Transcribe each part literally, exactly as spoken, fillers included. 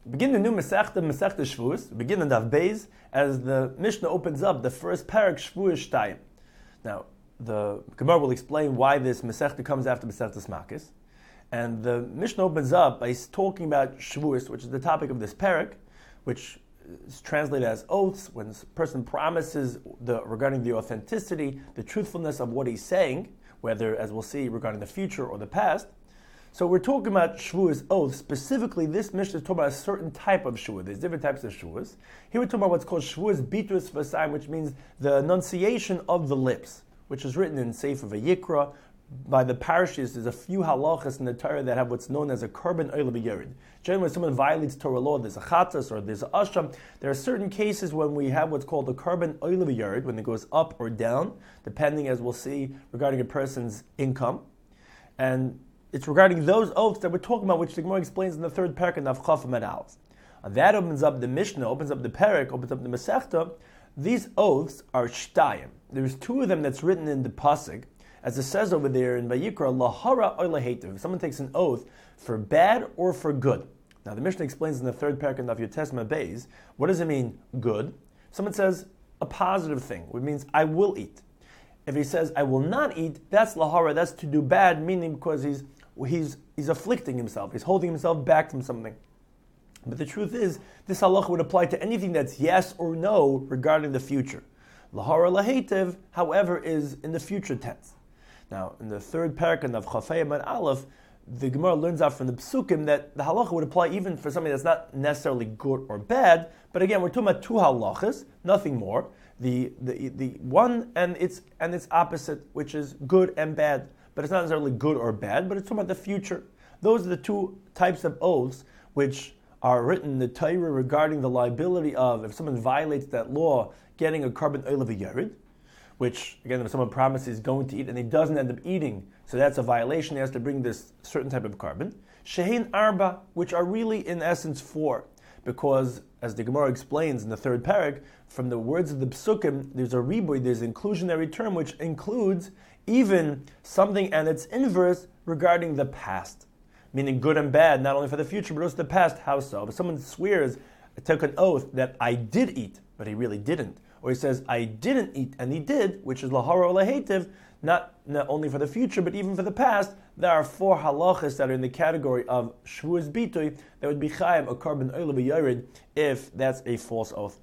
Begin the new Masechta, Masechta Shavuos, begin in Daf Beis, as the Mishnah opens up the first parak Shavuos Shtayim. Now, the Gemara will explain why this Masechta comes after Masechta Makis, and the Mishnah opens up by talking about Shavuos, which is the topic of this parak, which is translated as oaths, when a person promises the, regarding the authenticity, the truthfulness of what he's saying, whether, as we'll see, regarding the future or the past. So we're talking about Shavuos oaths. Specifically, this Mishnah is talking about a certain type of Shavuos. There's different types of Shavuos. Here we're talking about what's called Shavuos Bitus Vasayim, which means the enunciation of the lips, which is written in Sefer Vayikra. By the parashas, there's a few halachas in the Torah that have what's known as a korban oila b'yerid. Generally, when someone violates Torah law, there's a chatas or there's a asham. There are certain cases when we have what's called a korban oila b'yerid, when it goes up or down, depending, as we'll see, regarding a person's income. And it's regarding those oaths that we're talking about, which the Gemara explains in the third parak in Avchaf Amud Aleph. And that opens up the Mishnah, opens up the parak, opens up the Masechta. These oaths are shtayim. There's two of them that's written in the pasuk, as it says over there in Vayikra, lahara or lahetiv. If someone takes an oath for bad or for good. Now the Mishnah explains in the third parak in Daf Yotesma Beis, what does it mean, good? Someone says a positive thing, which means I will eat. If he says I will not eat, that's lahara, that's to do bad, meaning because he's He's, he's afflicting himself. He's holding himself back from something. But the truth is, this halacha would apply to anything that's yes or no regarding the future. Lahara lahetiv, however, is in the future tense. Now, in the third parak of Chafei Amud Aleph, the Gemara learns out from the Psukim that the halacha would apply even for something that's not necessarily good or bad. But again, we're talking about two halachas, nothing more. The the the one and its and its opposite, which is good and bad. But it's not necessarily good or bad, but it's talking about the future. Those are the two types of oaths which are written in the Torah regarding the liability of, if someone violates that law, getting a korban oila b'yerid, which, again, if someone promises he's going to eat and he doesn't end up eating, so that's a violation, he has to bring this certain type of korban. Shehein arba, which are really, in essence, four. Because, as the Gemara explains in the third parak, from the words of the Psukim, there's a riboy, there's an inclusionary term which includes even something and its inverse regarding the past. Meaning good and bad, not only for the future, but also the past. How so? If someone swears, took an oath that I did eat, but he really didn't. Or he says, I didn't eat, and he did, which is lahara or lahetiv, not, not only for the future, but even for the past. There are four halachas that are in the category of Shavuos Bitoy that would be chayim a korban oila b'yerid if that's a false oath.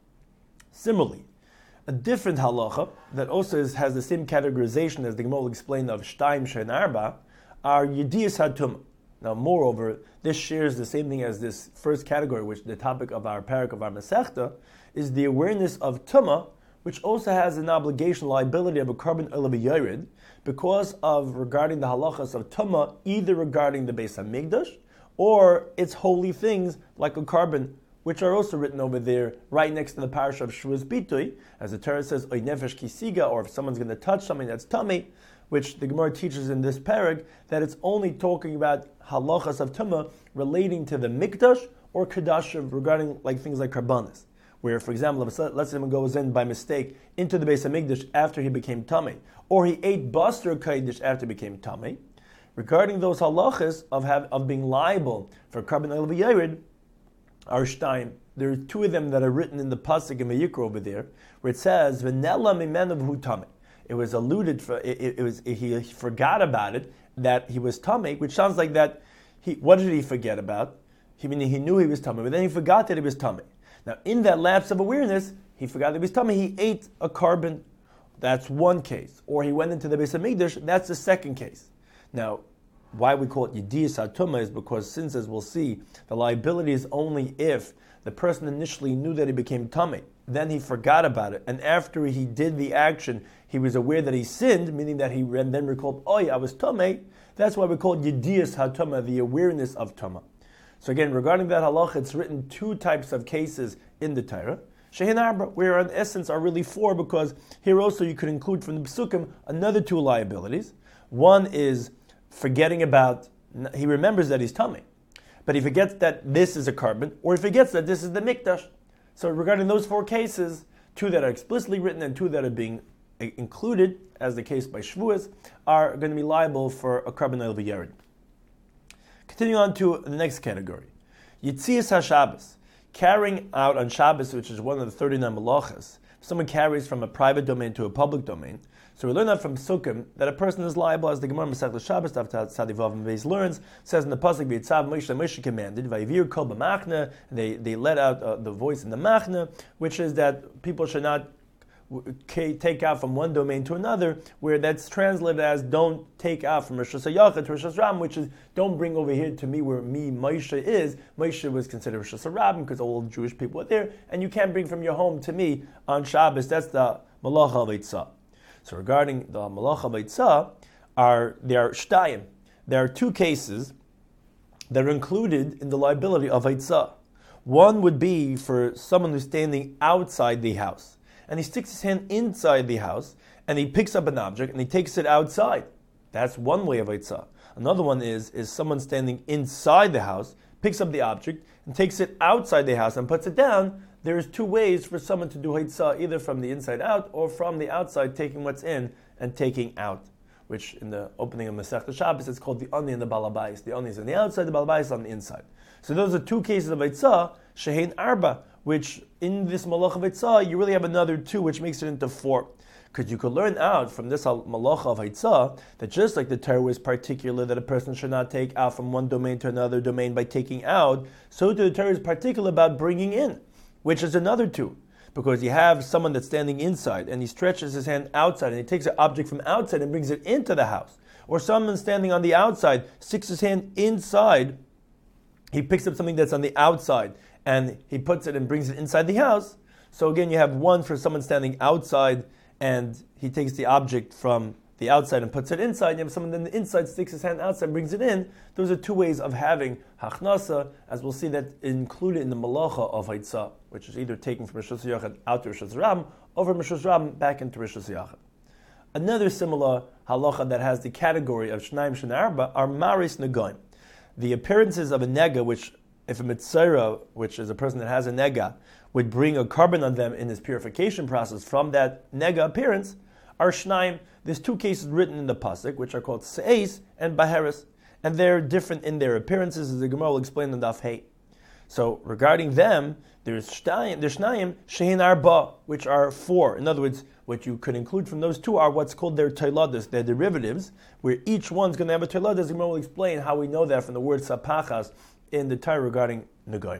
Similarly, a different halacha that also is, has the same categorization as the Gemara will explain of Shtayim Shein Arba are Yediyas HaTumah. Now, moreover, this shares the same thing as this first category, which the topic of our parak of our Masechta is the awareness of Tumah, which also has an obligation, liability of a korban oila b'yerid, because of regarding the halachas of Tumah, either regarding the Beis HaMikdash or its holy things like a korban, which are also written over there, right next to the parasha of Shavuos Bitoy, as the Torah says, Oy nefesh kisiga, or if someone's going to touch something that's tummy, which the Gemara teaches in this parag, that it's only talking about halachas of tumah relating to the mikdash or kadashim regarding like things like karbanis, where, for example, if let's say someone goes in by mistake into the Beis HaMikdash after he became tummy, or he ate basar kaidish after he became tummy, regarding those halachas of have, of being liable for korban oila b'yerid, are shtayim. There are two of them that are written in the pasuk in Vayikra over there, where it says v'nela mimenu v'hu tamei. It was alluded for. It, it, it was it, he forgot about it that he was tamei, which sounds like that. He what did he forget about? He meaning he knew he was tamei, but then he forgot that he was tamei. Now, in that lapse of awareness, he forgot that he was tamei. He ate a korban. That's one case. Or he went into the Beis HaMikdash. That's the second case. Now, why we call it Yediyas HaTumah is because, since, as we'll see, the liability is only if the person initially knew that he became tamei, then he forgot about it, and after he did the action, he was aware that he sinned, meaning that he then recalled, oh yeah, I was tamei. That's why we call it Yediyas HaTumah, the awareness of Tumah. So again, regarding that halacha, it's written two types of cases in the Torah. Shehin Arba, where in essence are really four, because here also you could include from the Psukim another two liabilities. One is forgetting about, he remembers that he's tamei, but he forgets that this is a korban, or he forgets that this is the mikdash. So regarding those four cases, two that are explicitly written and two that are being included, as the case by Shavuos, are going to be liable for a korban oila b'yerid. Continuing on to the next category. Yitzias HaShabbos, carrying out on Shabbos, which is one of the thirty-nine malachas. Someone carries from a private domain to a public domain. So we learn that from Sukkim that a person is liable, as the Gemara Masechta Shabbos Daf Tzadivav and Beis learns, says in the pasuk V'yitzav Moshe Moshe commanded Vayivir Kol B'Machna. They they let out uh, the voice in the Machna, which is that people should not take out from one domain to another, where that's translated as don't take out from Rosh Hashanah to Rosh Hashanah, which is don't bring over here to me where me Moshe is. Moshe was considered Rosh Hashanah because all Jewish people are there, and you can't bring from your home to me on Shabbos. That's the Malacha of Eitzah. So regarding the Malacha of Eitzah, are there are shtayim. There are two cases that are included in the liability of Eitzah. One would be for someone who's standing outside the house, and he sticks his hand inside the house, and he picks up an object, and he takes it outside. That's one way of Eitzah. Another one is, is someone standing inside the house, picks up the object, and takes it outside the house and puts it down. There's two ways for someone to do Eitzah, either from the inside out, or from the outside, taking what's in and taking out, which in the opening of Masechta Shabbos, it's called the Ani and the Balabais. The Ani is on the outside, the Balabais is on the inside. So those are two cases of Eitzah, Shehein Arba, which in this Malach of Eitzah, you really have another two, which makes it into four. Because you could learn out from this Malach of Eitzah that just like the Torah was particular that a person should not take out from one domain to another domain by taking out, so too the Torah is particular about bringing in, which is another two. Because you have someone that's standing inside and he stretches his hand outside and he takes an object from outside and brings it into the house. Or someone standing on the outside sticks his hand inside, he picks up something that's on the outside and he puts it and brings it inside the house. So again, you have one for someone standing outside and he takes the object from the outside and puts it inside. You have someone on the inside sticks his hand outside and brings it in. Those are two ways of having hachnasa, as we'll see that included in the malacha of Eitzah, which is either taken from Rosh Hashanah out to Rosh Hashanah, or from Rosh Hashanah back into Rosh Hashanah. Another similar halacha that has the category of Shnaim Shen Arba are Maris Negoim. The appearances of a nega, which if a mitzvah, which is a person that has a nega, would bring a carbon on them in his purification process from that nega appearance, are Shnaim. There's two cases written in the pasuk, which are called Se'es and Baheres, and they're different in their appearances, as the Gemara will explain in Daf Hey. So regarding them, there's Shnayim, there's Shnayim Shehin Arba, which are four. In other words, what you could include from those two are what's called their Teiladas, their derivatives, where each one's going to have a Teiladas. The Gemara will explain how we know that from the word Sapachas in the Torah regarding Negoim.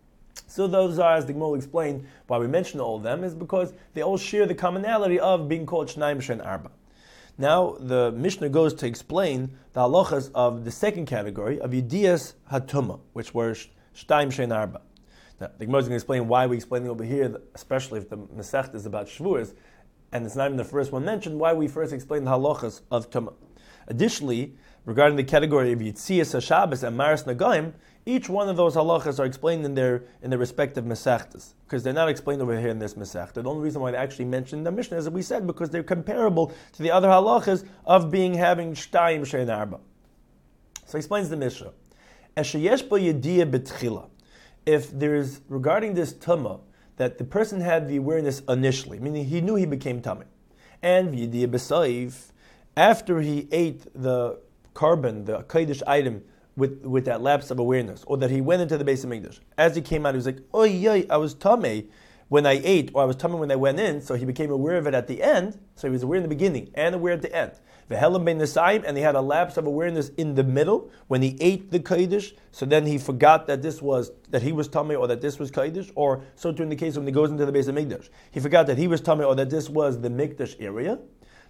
So those are, as the Gemara will explain, why we mention all of them, is because they all share the commonality of being called Shnayim Shehin Arba. Now, the Mishnah goes to explain the halachas of the second category of Yedias Hatuma, which were Shtayim Shein Arba. Now, the Gemara is going to explain why we explain over here, especially if the Masechta is about Shavuos, and it's not even the first one mentioned, why we first explain the halachas of Tumah. Additionally, regarding the category of Yitzias HaShabbos and Maris Nagaim, each one of those halachas are explained in their in their respective Masechtas, because they're not explained over here in this Masechta. The only reason why they actually mentioned the Mishnah is that we said because they're comparable to the other halachas of being having Shtayim Shein Arba. So he explains the Mishnah. Esheyesh bo yediyah betchila. If there's, regarding this Tumah, that the person had the awareness initially, meaning he knew he became Tameh, and yediyah b'sayif, after he ate the carbon, the Kodesh item, with, with that lapse of awareness, or that he went into the Beis Hamikdash. As he came out, he was like, oh yeah, I was Tameh when I ate, or I was Tameh when I went in, so he became aware of it at the end, so he was aware in the beginning, and aware at the end. V'helam bein nesayim, and he had a lapse of awareness in the middle, when he ate the Kodesh, so then he forgot that this was, that he was Tameh, or that this was Kodesh, or so too in the case when he goes into the Beis Hamikdash. He forgot that he was Tameh, or that this was the Mikdash area.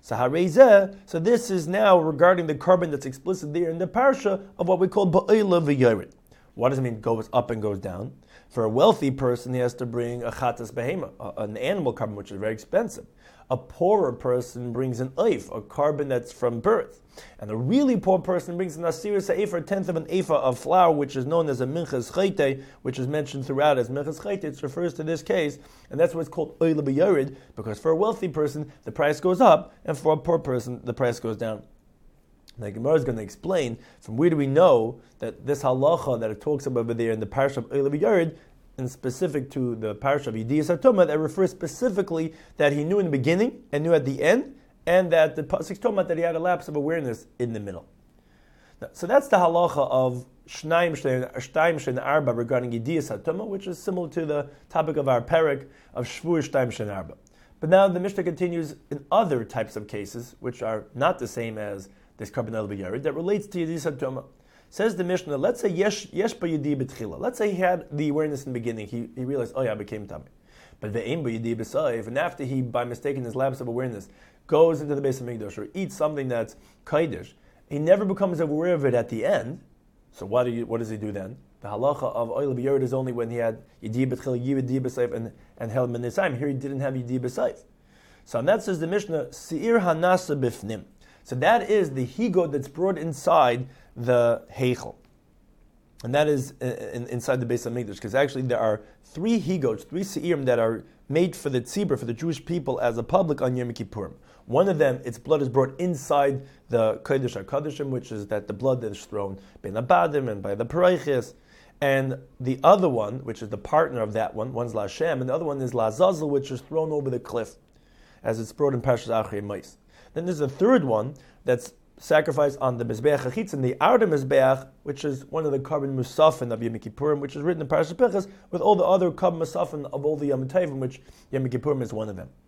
So so this is now regarding the carbon that's explicit there in the parsha of what we call ba'ila v'yored. What does it mean goes up and goes down? For a wealthy person, he has to bring a chatas behema, an animal carbon, which is very expensive. A poorer person brings an oif, a carbon that's from birth. And a really poor person brings an asir sa'efer, a tenth of an ephah of flour, which is known as a minchas chayte, which is mentioned throughout as minchas chayte. It refers to this case, and that's what's called oila b'yored, because for a wealthy person, the price goes up, and for a poor person, the price goes down. Now, Gemara is going to explain from where do we know that this halacha that it talks about over there in the parsha of oila b'yored, and specific to the parsha of Yedias HaTumah, that refers specifically that he knew in the beginning and knew at the end, and that the pasuk talking about that he had a lapse of awareness in the middle. So that's the halacha of Shnaim Shtein Arba regarding Yediyas HaTumah, which is similar to the topic of our parak of Shvuah Shtein Shtein Arba. But now the Mishnah continues in other types of cases, which are not the same as this Karban El B'Yared, that relates to Yediyas HaTumah. Says the Mishnah, let's say Yesh Yesh B'Yedi B'Tchila. Let's say he had the awareness in the beginning. He, he realized, oh yeah, I became Tamei. But Ve'em B'Yedi B'Sayif, and after he, by mistake in his lapse of awareness, goes into the Beis HaMikdash or eats something that's Kaidish, he never becomes aware of it at the end. So what do you, what does he do then? The halacha of Oil B'Yared is only when he had Yedi B'Tchila, Yedi B'Sayif, and and Hel Minisayim. Here he didn't have Yedi B'Sayif. So and that says the Mishnah, Seir Hanasa B'Fnim. So that is the higo that's brought inside the heichel. And that is in, inside the Beis HaMikdash, because actually there are three higots, three seirim that are made for the tzibur, for the Jewish people as a public on Yom Kippurim. One of them, its blood is brought inside the Kodesh HaKodeshim, which is that the blood that is thrown ben abadim and by the parayches. And the other one, which is the partner of that one, one's LaShem, and the other one is LaZazel, which is thrown over the cliff, as it's brought in Parshas Achrei Mos. Then there's a third one that's sacrificed on the Mizbeach HaChitz, and the outer Mizbeach, which is one of the Karban Musafin of Yom Kippurim, which is written in Parashat Pinchas, with all the other Karban Musafin of all the Yom Tovim, which Yom Kippurim is one of them.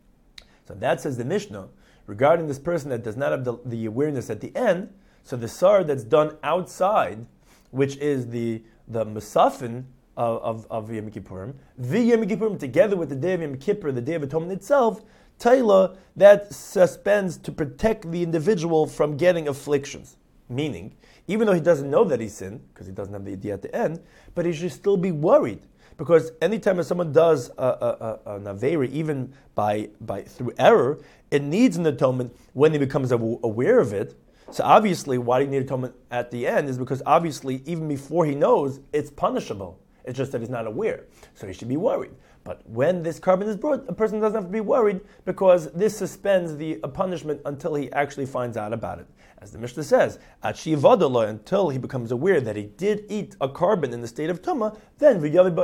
So that says the Mishnah, regarding this person that does not have the, the awareness at the end, so the Sar that's done outside, which is the, the Musafin of, of, of Yom Kippurim, the Yom Kippurim together with the day of Yom Kippur, the day of Atonement itself, Taila, that suspends to protect the individual from getting afflictions. Meaning, even though he doesn't know that he sinned, because he doesn't have the idea at the end, but he should still be worried. Because anytime someone does a, a, a, an Aveira, even by, by through error, it needs an atonement when he becomes aware of it. So obviously, why do you need atonement at the end is because obviously, even before he knows, it's punishable. It's just that he's not aware. So he should be worried. But when this carbon is brought, a person doesn't have to be worried because this suspends the punishment until he actually finds out about it. As the Mishnah says, until he becomes aware that he did eat a carbon in the state of Tumah, then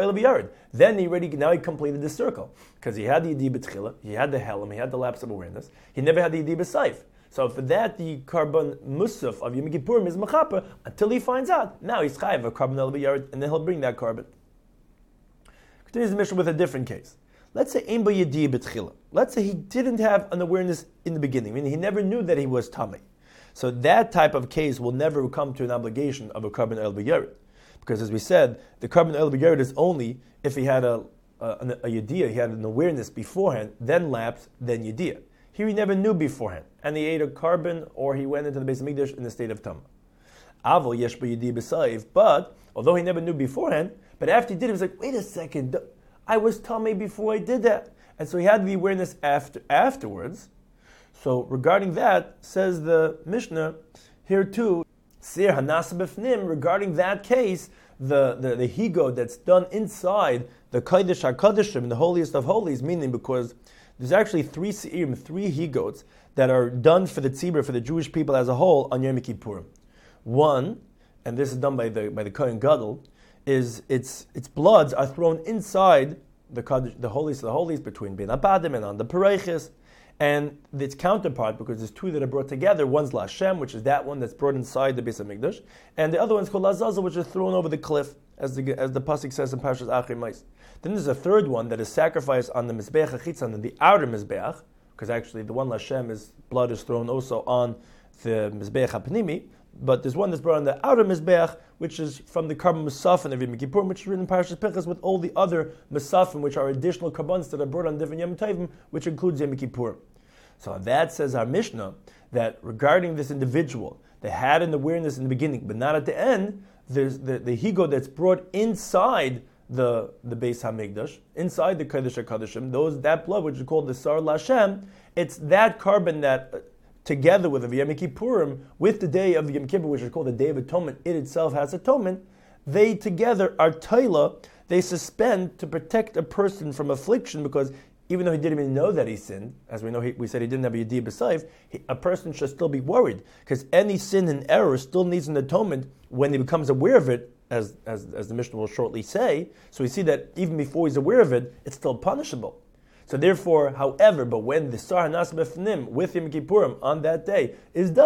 then he already now he completed the circle. Because he had the Yedi B'Tchila, he had the Helam, he had the lapse of awareness, he never had the Yedi B'Sayif. So for that, the carbon musaf of Yom Kippurim is machaper until he finds out. Now he's chayav a carbon el b'yared, and then he'll bring that carbon. Continues the Mishnah with a different case. Let's say ein bo yedi b'tchila. Let's say he didn't have an awareness in the beginning, meaning he never knew that he was tamei. So that type of case will never come to an obligation of a carbon el b'yared, because as we said, the carbon el b'yared is only if he had a a, a, a yediyah, he had an awareness beforehand, then lapse, then yediyah. Here he never knew beforehand, and he ate a carbon or he went into the Beis HaMikdash in the state of Tumah. Avol yesh b'yedi b'sayif, but although he never knew beforehand, but after he did, he was like, wait a second, I was Tamei before I did that. And so he had the awareness after afterwards. So regarding that, says the Mishnah, here too, Sir Hanasa B'fnim, regarding that case, the, the, the higo that's done inside the Kodesh HaKodeshim, the holiest of holies, meaning because there's actually three seirim, three higots that are done for the tzibur, for the Jewish people as a whole on Yom Kippurim. One, and this is done by the by the Kohen Gadol, is its its bloods are thrown inside the Kodesh, the holiest of the holies, between Ben Abadim and on the Parayches, and its counterpart, because there's two that are brought together. One's LaShem, which is that one that's brought inside the Beis HaMikdash, and the other one's called LaZazel, which is thrown over the cliff, as the as the pasuk says in Parshas Achrei Mos. Then there's a third one that is sacrificed on the Mizbeach HaChitz, on the outer Mizbeach, because actually the one LaShem is blood is thrown also on the Mizbeach HaPnimi, but there's one that's brought on the outer Mizbeach, which is from the carbon Musafin of Yom Kippurim, which is written in Parashas Pinchas with all the other Musafin, which are additional carbons that are brought on different Yom Tovim, which includes Yom Kippurim. So that says our Mishnah, that regarding this individual, they had an awareness in the beginning, but not at the end, there's the, the higo that's brought inside the, the Beis HaMikdash, inside the Kodesh HaKodeshim, those, that blood, which is called the Sar LaShem, it's that carbon that, uh, together with the Yom Kippurim, with the day of Yom Kippur, which is called the Day of Atonement, it itself has atonement, they together are taila, they suspend to protect a person from affliction, because even though he didn't even know that he sinned, as we know he, we said he didn't have a Yediyah B'Sayif, a person should still be worried, because any sin and error still needs an atonement when he becomes aware of it, as, as, as the Mishnah will shortly say. So we see that even before he's aware of it, it's still punishable. So therefore, however, but when the Sar Hanas B'fnim with Yom Kippurim on that day is done,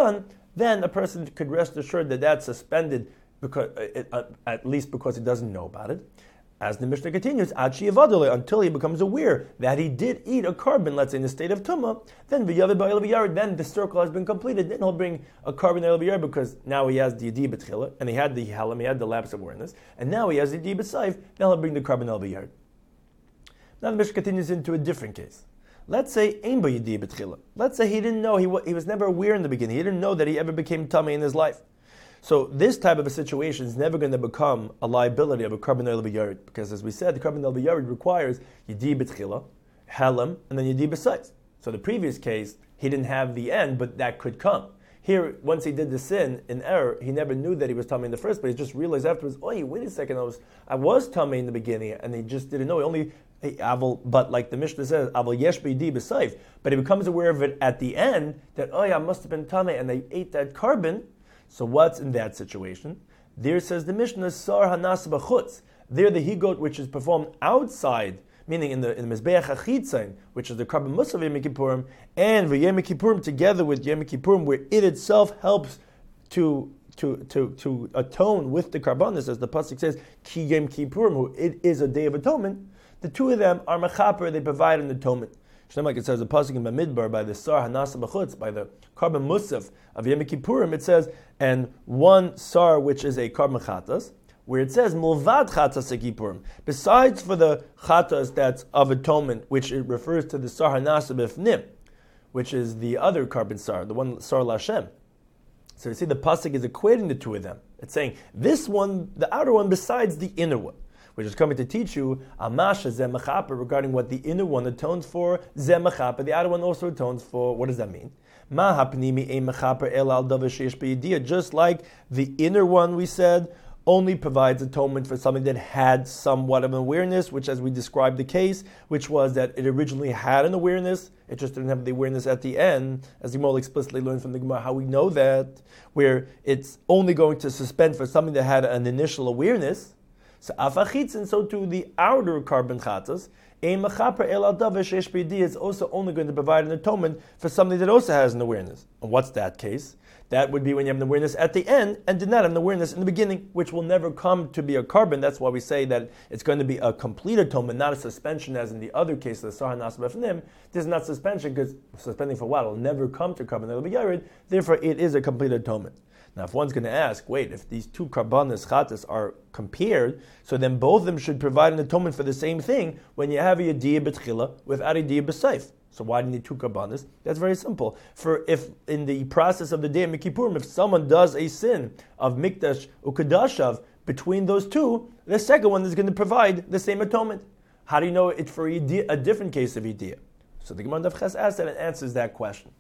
then a person could rest assured that that's suspended, because it, uh, at least because he doesn't know about it. As the Mishnah continues, until he becomes aware that he did eat a carbon, let's say in the state of tumah, then then the circle has been completed. Then he'll bring a carbon el because now he has the yedi b'tchila, and he had the halam, he had the lapse of awareness, and now he has the yedi b'saif. Then he'll bring the carbon el b'yard. Now the Mishnah continues into a different case. Let's say ein bo yedi b'tchila. Let's say he didn't know, he, he was never aware in the beginning. He didn't know that he ever became tummy in his life. So this type of a situation is never going to become a liability of a carbon el b'yarid, because as we said, the carbon el b'yarid requires yedi b'tchila, halam, and then yedi b'sayis. So the previous case, he didn't have the end, but that could come. Here, once he did the sin in error, he never knew that he was tummy in the first place. He just realized afterwards, oh, wait a second, I was I was tummy in the beginning, and he just didn't know. He only hey, aval, but like the Mishnah says, aval yesh b'yedi b'sayif. But he becomes aware of it at the end that oh, yeah, I must have been tummy, and I ate that carbon. So what's in that situation? There says the Mishnah, Sar Hanas B'chutz. There the higot which is performed outside, meaning in the in the Mizbeach HaChitzain, which is the carbon musaf of Yom Kippurim, and Yom Kippurim together with Yom Kippurim, where it itself helps to to to to atone with the karbanis, as the pasuk says, Ki Yom Kippurim, who it is a day of atonement. The two of them are mechaper; they provide an atonement. Like it says the pasuk in Bamidbar by the Sar Hanasa B'chutz, by the carbon musaf of Yom Kippurim, it says, and one Sar which is a carbon chatas, where it says Mulvad chatas Kippurim. Besides for the chatas that's of atonement, which it refers to the Sar Hanasa B'fnim, which is the other carbon Sar, the one Sar Lashem. So you see the pasuk is equating the two of them. It's saying this one, the outer one, besides the inner one, which is coming to teach you Amasha Zeh Mechaper regarding what the inner one atones for. Zeh Mechaper, the outer one also atones for. What does that mean? Ma hapnimi ein mechaper el al davar sheish b'yediyah. Just like the inner one, we said, only provides atonement for something that had somewhat of an awareness, which, as we described the case, which was that it originally had an awareness, it just didn't have the awareness at the end, as the Gemara explicitly learned from the Gemara how we know that, where it's only going to suspend for something that had an initial awareness. So afachitz, and so too the outer carbon chatas, ein mechaper el al davar sheish b'yediyah, is also only going to provide an atonement for something that also has an awareness. And what's that case? That would be when you have an awareness at the end and did not have an awareness in the beginning, which will never come to be a carbon. That's why we say that it's going to be a complete atonement, not a suspension as in the other case, the Sar Hanas B'fnim. This is not suspension because suspending for a while will never come to carbon. It'll be yared. Therefore, it is a complete atonement. Now, if one's going to ask, wait, if these two karbanas chatas are compared, so then both of them should provide an atonement for the same thing when you have a yediyah b'tchila without a yediyah b'saif. So why do you need two karbanas? That's very simple. For if in the process of the day of Kippurim, if someone does a sin of mikdash ukadashav between those two, the second one is going to provide the same atonement. How do you know it for a, yediyah, a different case of yediyah? So the Gemara Daf Ches asks that and answers that question.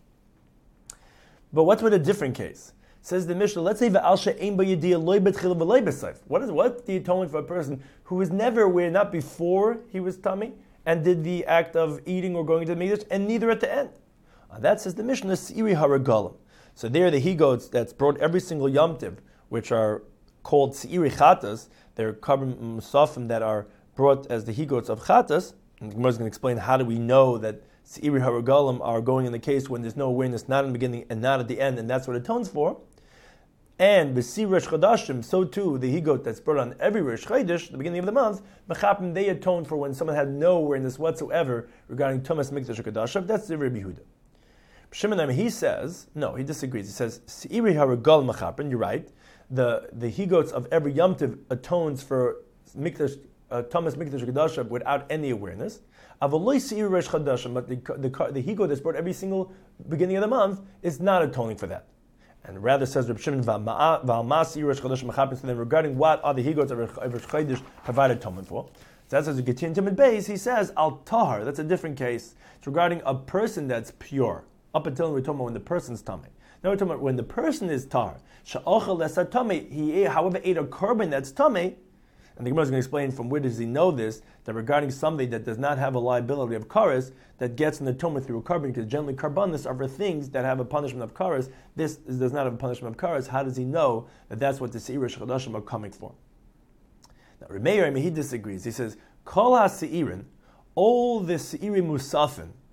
But what's with a different case? Says the Mishnah, let's say V'al she'ein bo yediyah loy b'tchila v'loy b'saif. What is what the atonement for a person who was never aware, not before he was tummy, and did the act of eating or going to the mikdash, and neither at the end. Uh, that says the Mishnah, Se'iri haragalim. So there the he-goats that's brought every single Yom Tiv, which are called Se'iri chatas, they're carbon musafim that are brought as the he-goats of chatas. And the Gemara is going to explain how do we know that Se'iri haragalim are going in the case when there's no awareness, not in the beginning and not at the end, and that's what it atones for. And b'si Rosh Chodashim, so too the he-goat that's brought on every Rosh Chodesh, the beginning of the month, mechapim, they atone for when someone had no awareness whatsoever regarding Tumas Mikdash Kodashav. That's the Rabbi Yehuda. Shimon, he says, no, he disagrees. He says, Se'iri haragal mechapim, you're right. The the he-goats of every Yom Tiv atones for Mikdash, uh, Tumas Mikdash Kodashav without any awareness. Avaloi Se'iri Rosh Chodashim, but the, the, the he-goat that's brought every single beginning of the month is not atoning for that. And rather says Reb Shimon, V'almasi Rosh Chodesh mechapim. So then, regarding what are the he-goats of Rosh Chodesh provide atonement for? So that's as we get into Timid Beis. He says al tahar. That's a different case. It's regarding a person that's pure. Up until we're talking about when the person's tummy. Now we're talking about when the person is tahar. Sha'ochel lesar tummy. He, however, ate a carbon that's tummy. And the Gemara is going to explain from where does he know this, that regarding somebody that does not have a liability of kares, that gets an atonement through a carbon, because generally karbanis are for things that have a punishment of kares. This does not have a punishment of kares. How does he know that that's what the Se'ir Chodashim are coming for? Now, Remeir, I mean, he disagrees. He says, Kol ha-Se'irin, all the Se'irim Musafin,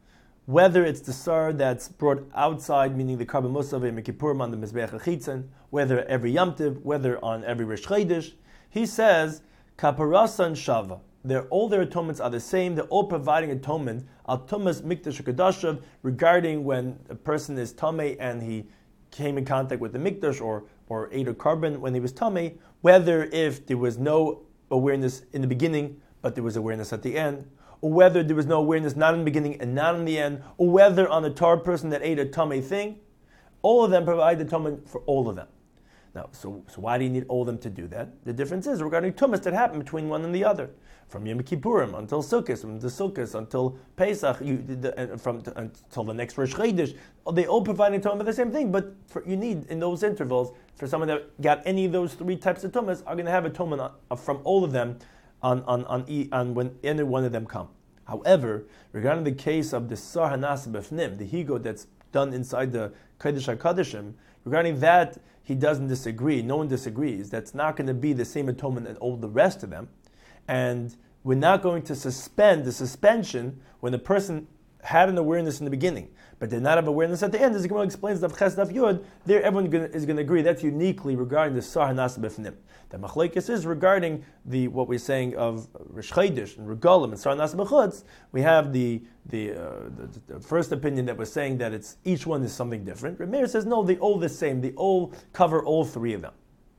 whether it's the sar that's brought outside, meaning the Karban Musaf and Kippurim on the Mizbeach HaChitzon, whether every Yom Tov, whether on every Rosh Chodesh, he says, Kaparasa and Shava. They're, all their atonements are the same. They're all providing atonement al Tumas Mikdash HaKadashav regarding when a person is Tameh and he came in contact with the Mikdash or, or ate a carbon when he was Tameh, whether if there was no awareness in the beginning, but there was awareness at the end, or whether there was no awareness not in the beginning and not in the end, or whether on a tar person that ate a Tameh thing, all of them provide atonement for all of them. Now, so, so why do you need all of them to do that? The difference is regarding tumas that happen between one and the other. From Yom Kippurim until Sukkot, from the Sukkot until Pesach, you, the, from to, until the next Rosh Chodesh, they all provide atonement for the same thing, but for, you need, in those intervals, for someone that got any of those three types of tumas, are going to have atonement from all of them on, on, on, on when any one of them come. However, regarding the case of the Sar Hanas B'fnim, the higo that's done inside the Kodesh HaKodeshim, regarding that, he doesn't disagree. No one disagrees. That's not going to be the same atonement as all the rest of them. And we're not going to suspend the suspension when the person had an awareness in the beginning, but did not have awareness at the end. As the Gemara explains, Daf Ches Daf Yud, there everyone is going to agree that's uniquely regarding the Sar Hanas B'fnim. The Machlekes is regarding the what we're saying of Rosh Chodesh and Regalim and Sar Hanas B'chutz. We have the the, uh, the the first opinion that was saying that it's each one is something different. Reb Meir says no, they all the same. They all cover all three of them.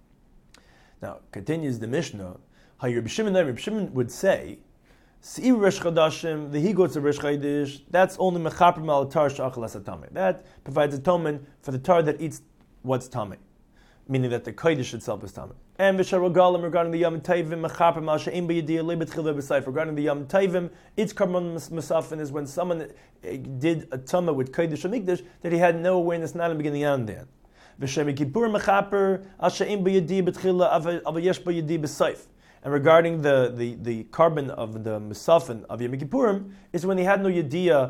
Now continues the Mishnah. How Reb Shimon, Reb Shimon would say, "Si Rosh Chodashim, the higo to Rosh Chodesh, that's only mechaper mal tar she'achal tameh. That provides atonement for the tar that eats what's tameh, meaning that the kodesh itself is tameh. And v'shar regalim regarding the yom tayvim mechaper mal she'im b'yediyah lebet chilveh b'sayf. Regarding the yom tayvim, its karban musafin is when someone did a tameh with kodesh or mikdash that he had no awareness, not in the beginning and the end. V'shem kippur mechaper al she'im b'yediyah b'tchila av yesh b'yediyah b'sayf. And regarding the, the, the carbon of the Musafin of Yom Kippurim, is when he had no Yediyah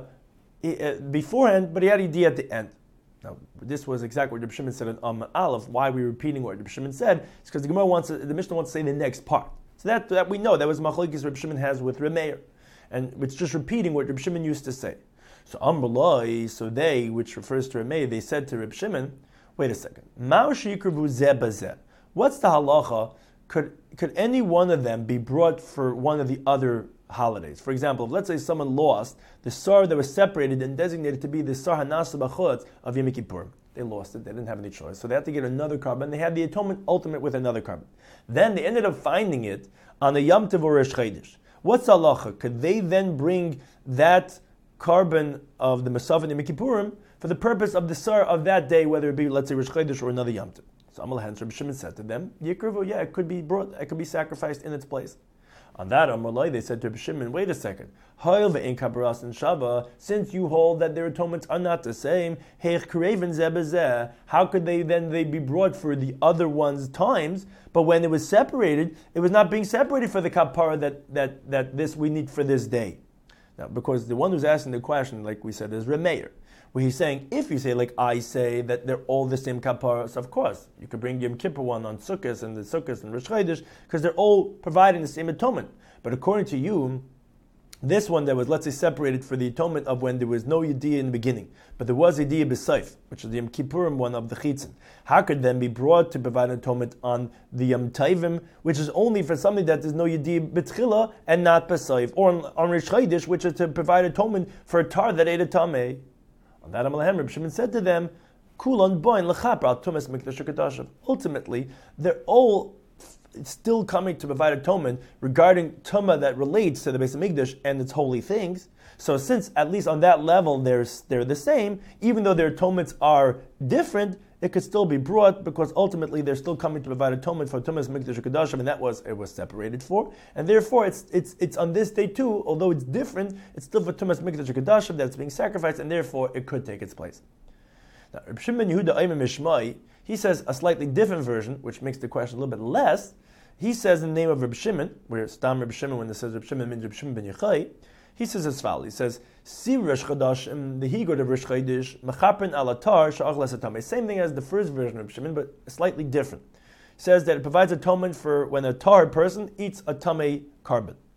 beforehand, but he had Yediyah at the end. Now, this was exactly what Reb Shimon said in Am Aleph. Why we're repeating what Reb Shimon said is because the Gemara wants to, the Mishnah wants to say the next part. So that, that we know, that was Machlokes Reb Shimon has with Reb Meir. And it's just repeating what Reb Shimon used to say. So Amrullah, so they, which refers to Reb Meir, they said to Reb Shimon, wait a second, Ma'u sheyikravu zeh bazeh. What's the halacha? Could could any one of them be brought for one of the other holidays? For example, if let's say someone lost the Sar that was separated and designated to be the Sar Hanas B'chutz of Yom Kippurim. They lost it, they didn't have any choice. So they had to get another carbon. They had the atonement ultimate with another carbon. Then they ended up finding it on the Yom Tov or Rosh Chodesh. What's halacha? Could they then bring that carbon of the Musaf and Yom Kippurim for the purpose of the Sar of that day, whether it be, let's say, Rosh Chodesh or another Yom Tov? So Amal Hans, Reb Shimon said to them, Yikravu, yeah, it could be brought, it could be sacrificed in its place. On that Amalai, they said to Reb Shimon, wait a second, Ha'il ve'in kaparas and Shava, since you hold that their atonements are not the same, Heich kreven zeh bezeh, how could they then they be brought for the other one's times? But when it was separated, it was not being separated for the kapara that that that this we need for this day. Now, because the one who's asking the question, like we said, is Reb Meir. Where he's saying, if you say, like I say, that they're all the same kaparas, of course, you could bring Yom Kippur one on Sukkot and the Sukkot and Rosh Chodesh, because they're all providing the same atonement. But according to you, this one that was, let's say, separated for the atonement of when there was no Yediyah in the beginning, but there was Yediyah B'Sayf, which is the Yom Kippurim one of the Chitzin, how could then be brought to provide atonement on the Yom Tayvim, which is only for something that there's no Yediyah B'Tchila and not B'Sayf, or on, on Rosh Chodesh, which is to provide atonement for a tar that ate a Tameh? On that Amalahem, Reb Shimon said to them, Kulon boin l'chaper al tumas mikdash ukadashav. Ultimately, they're all still coming to provide atonement regarding tumah that relates to the Beis Hamikdash and its holy things. So since at least on that level they're, they're the same, even though their atonements are different, it could still be brought because ultimately they're still coming to provide atonement for tumas mikdash ukadashav, and that was it was separated for, and therefore it's it's it's on this day too. Although it's different, it's still for tumas mikdash ukadashav that's being sacrificed, and therefore it could take its place. Now, Reb Shimon Yehuda Ayman Mishmai, he says a slightly different version, which makes the question a little bit less. He says in the name of Reb Shimon, where Stam Reb Shimon, when it says Reb Shimon means Reb Shimon ben Yochai, he says as follows. He says, Si Rosh Chodashim, the higo of Rosh Chodesh, mechapen alatar sha'ach l'satameh. Same thing as the first version of Reb Shimon, but slightly different. He says that it provides atonement for when a tar person eats a tameh carbon.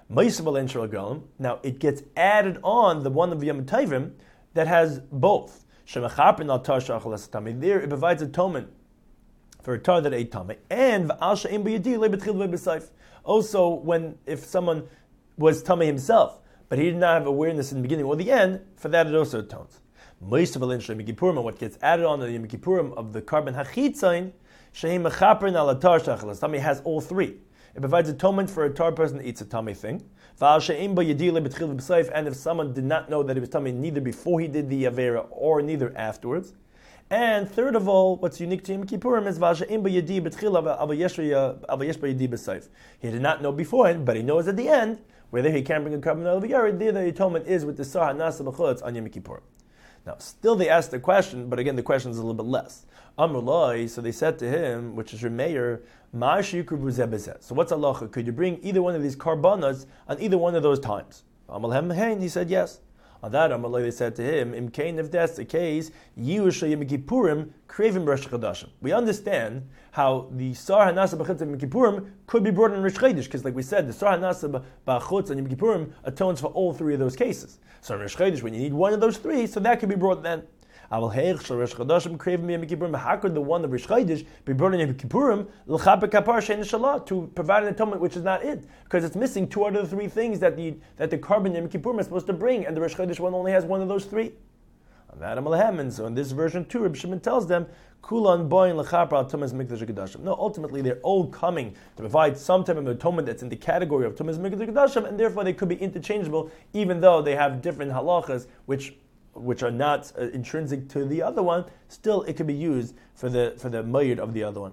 Now it gets added on the one of Yom Tovim that has both. There it provides atonement for a tar that ate tamei, and also when if someone was tamei himself, but he did not have awareness in the beginning or the end, for that it also atones. What gets added on to the Yom Kippurim of the carbon hachitzain, tamei has all three. It provides atonement for a tar person that eats a tamei thing. And if someone did not know that he was tamei neither before he did the avera or neither afterwards. And third of all, what's unique to Yom Kippurim is he did not know beforehand, but he knows at the end, whether he can bring a carbon of the there the atonement is with the sar hanasa b'chutz on Yom Kippurim. Now, still they asked the question, but again the question is a little bit less. Amrullah, so they said to him, which is your mayor, so what's halacha? Could you bring either one of these karbanas on either one of those times? He said yes. On that Amrullah, they said to him, if that's the case, we understand how the Sar Hanasa B'chutz Yom Kippurim could be brought in Rish Chodesh, because like we said, the Sar Hanasa B'chutz Yom Kippurim atones for all three of those cases. So in Rish Chodesh, when you need one of those three, so that could be brought then. How could the one of Rish Chodesh be brought in Yom Kippurim to provide an atonement which is not it? Because it's missing two out of the three things that the that the carbon Yom Kippurim is supposed to bring, and the Rish Chodesh one only has one of those three. And so in this version too, Reb Shimon tells them, no, ultimately they're all coming to provide some type of atonement that's in the category of Tumas Mikdash Kedashim, and therefore they could be interchangeable, even though they have different halachas, which which are not uh, intrinsic to the other one. Still, it could be used for the for the mayid of the other one.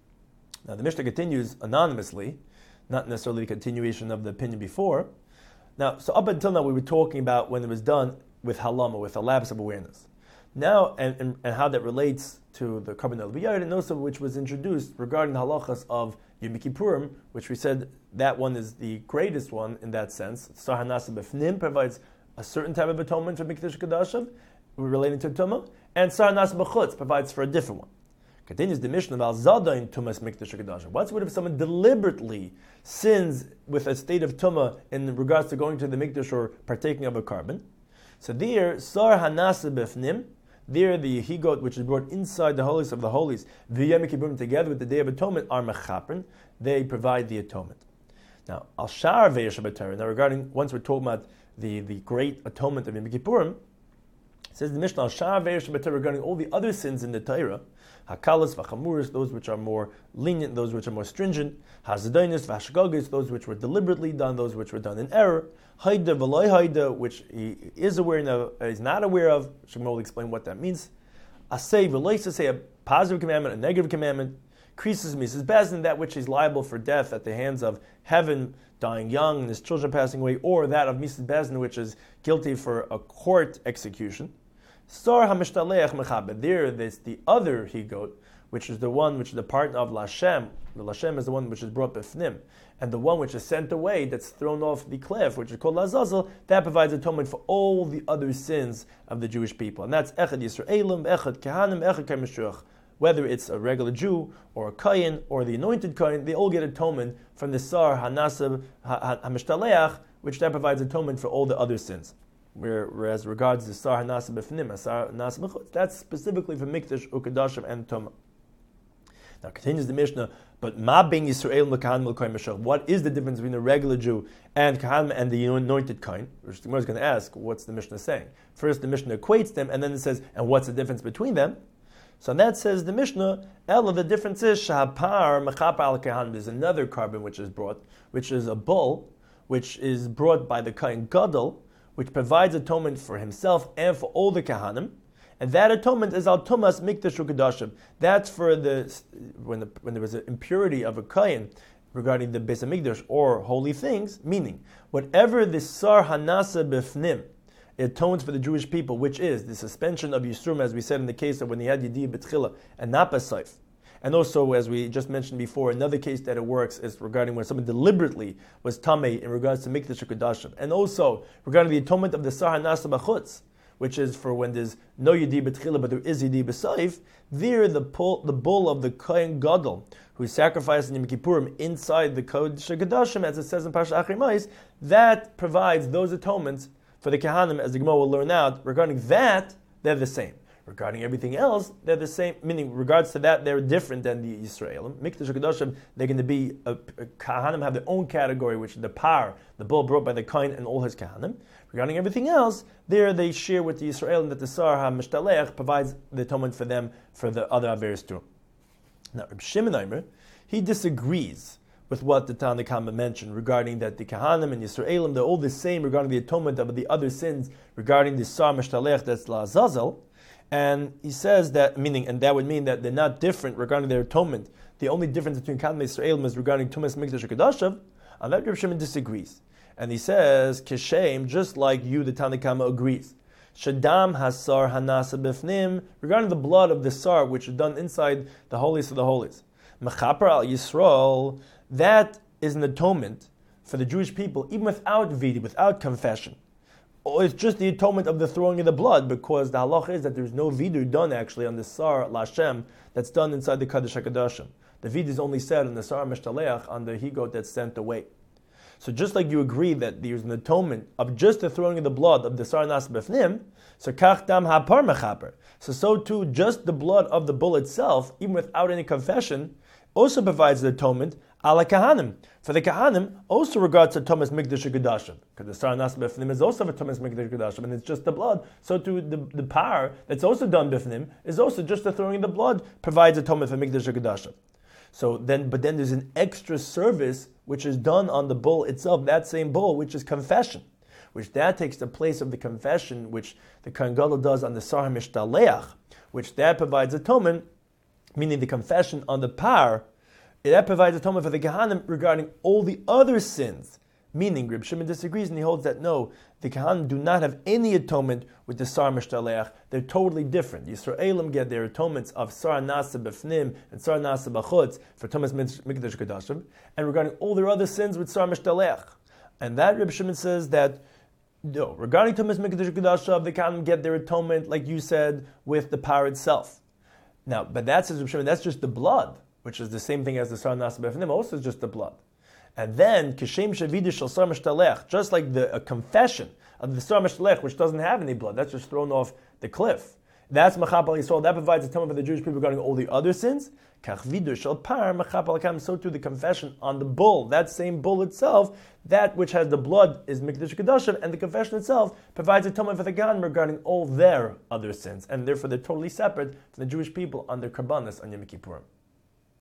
Now the Mishnah continues anonymously, not necessarily a continuation of the opinion before. Now, so up until now we were talking about when it was done with halama, with a lapse of awareness. Now, and, and, and how that relates to the carbon al b'yayid, and also which was introduced regarding the halachas of Yom Kippurim, which we said that one is the greatest one in that sense. Sar Hanasa B'fnim provides a certain type of atonement for Mikdash Kedashim relating to Tumah, and Sar Hanasa B'chutz provides for a different one. Continues the Mishnah about Zadain Tumas Mikdash Kedashim. What's what if someone deliberately sins with a state of Tumah in regards to going to the Mikdash or partaking of a carbon? So there, Sar Hanasa B'fnim, there the Higot, which is brought inside the holies of the holies, the Yom Kippurim together with the Day of Atonement, are Mechaprin. They provide the atonement. Now, Al Shar Ve'er Shabbat. Now, regarding, once we're talking about the, the great atonement of Yom Kippurim, it says the Mishnah, Al Shar Ve'er Shabbat, regarding all the other sins in the Torah, Hakalas v'chamuris, those which are more lenient, those which are more stringent, Hazadainis v'hashgagis, those which were deliberately done, those which were done in error, Haida v'loy haida, which he is aware of, is not aware of. Shemar will explain what that means. Asay v'loy say a positive commandment, a negative commandment. Krisis misas bezdin, that which is liable for death at the hands of heaven, dying young and his children passing away, or that of misas bezdin, which is guilty for a court execution. Sar hamishtalech mechabed. There, there's the other higot, which is the one which is the partner of Lashem. The Lashem is the one which is brought b'fnim, and the one which is sent away, that's thrown off the cliff, which is called Lazazel, that provides atonement for all the other sins of the Jewish people, and that's Echad Yisraelim, Echad Kehanim, Echad Kemeshuach. Whether it's a regular Jew or a Kayin or the anointed Kayin, they all get atonement from the Sar Hanasab Hamishtaleach, which that provides atonement for all the other sins. Whereas regards the Sar Hanasab B'fnim, Sar Hanasab B'chutz, that's specifically for Mikdash, Ukadashim, and Tumah. Now continues the Mishnah, but Ma being Yisrael L'Kahan L'Koyin Meshach, what is the difference between a regular Jew and Kahan and the anointed Kain? Which the Gemara is going to ask, what's the Mishnah saying? First the Mishnah equates them, and then it says, and what's the difference between them? So that says the Mishnah, Ella, the difference is Shahapar Mechapa Al Kahan. There's another carbon which is brought, which is a bull, which is brought by the Kain Gadol, which provides atonement for himself and for all the Kahanim. And that atonement is al tumas mikdash ukadashim. That's for the when the when there was an impurity of a kain regarding the Beis Hamikdash or holy things. Meaning, whatever the sar hanasa b'fnim, it atones for the Jewish people, which is the suspension of Yisrum, as we said in the case of when he had Yediyah B'tchila and not B'saif. And also, as we just mentioned before, another case that it works is regarding when someone deliberately was tamei in regards to mikdash ukadashim, and also regarding the atonement of the sar hanasa b'chutz, which is for when there's no Yediyah B'tchila, but there is Yediyah B'saif. There, the bull, the bull of the Kohen Gadol, who sacrificed in Yom Kippurim inside the Kodesh HaKadoshim, as it says in Parashat Achrei Mos, that provides those atonements for the Kahanim, as the Gemara will learn out. Regarding that, they're the same. Regarding everything else, they're the same, meaning regards to that, they're different than the Yisraelim. Mikdash HaKadoshim, they're going to be, a, a Kahanim have their own category, which is the par, the bull brought by the Kohen and all his Kahanim. Regarding everything else, there they share with the Yisraelim that the Sar HaMishtalech provides the atonement for them for the other Averis too. Now, Reb Shimon Omer, he disagrees with what the Tanna Kama mentioned regarding that the Kahanim and Yisraelim, they're all the same regarding the atonement of the other sins regarding the Sar Mishtalech, that's La Azazel. And he says that, meaning, and that would mean that they're not different regarding their atonement. The only difference between Kahanim and Yisraelim is regarding Tumas Mikdash HaKadoshim. On that, Reb Shimon disagrees. And he says, Keshem, just like you, the Tanna Kama agrees. Shadam Hasar Hanasa Bifnim, regarding the blood of the Sar, which is done inside the holiest of the holies. Mechaper al Yisrael, that is an atonement for the Jewish people, even without vidi, without confession. Or it's just the atonement of the throwing of the blood, because the halach is that there's no vidur done actually on the Sar Lashem that's done inside the Kodesh HaKadoshim. The vidur is only said on the Sar Mishtaleach, on the he-goat that's sent away. So just like you agree that there's an atonement of just the throwing of the blood of the Sar Nas Befnim, so kach dam hapar mechaper. So so too, just the blood of the bull itself, even without any confession, also provides the atonement ala kahanim. For the kahanim, also regards to Thomas Mikdash HaKadoshim, because the Sar Nas Befnim is also for Thomas Mikdash HaKadoshim, and it's just the blood. So too, the, the power that's also done Befnim is also just the throwing of the blood provides atonement for Mikdash HaKadoshim. So then, but then there's an extra service which is done on the bull itself, that same bull, which is confession, which that takes the place of the confession which the Kohen Gadol does on the Sar HaMishtaleach, which that provides atonement, meaning the confession on the par, that provides atonement for the Kahanim regarding all the other sins. Meaning, Reb Shimon disagrees and he holds that no, the Kahanim do not have any atonement with the Sar Mishtaleach. They're totally different. The Yisraelim get their atonements of Sar Nasa B'fnim and Sar Nasa B'chutz for Thomas Mikdash HaKadoshim, and regarding all their other sins with Sar Mishtaleach. And that Reb Shimon says that no, regarding Thomas Mikdash HaKadoshim, the Kahanim get their atonement, like you said, with the power itself. Now, but that says Reb Shimon, that's just the blood, which is the same thing as the Sar Nasa B'fnim, also is just the blood. And then, Kishem Shavidish Shal Sar Mishtalech, just like the a confession of the Sar Mishtalech, which doesn't have any blood, that's just thrown off the cliff. That's Machap al Yisrael, that provides atonement for the Jewish people regarding all the other sins. Kach Vidur Shal Par, Machap al Kam, so too the confession on the bull, that same bull itself, that which has the blood is Mikdash HaKadoshim, and the confession itself provides atonement for the Gan regarding all their other sins, and therefore they're totally separate from the Jewish people on their Karbanis on Yom Kippurim.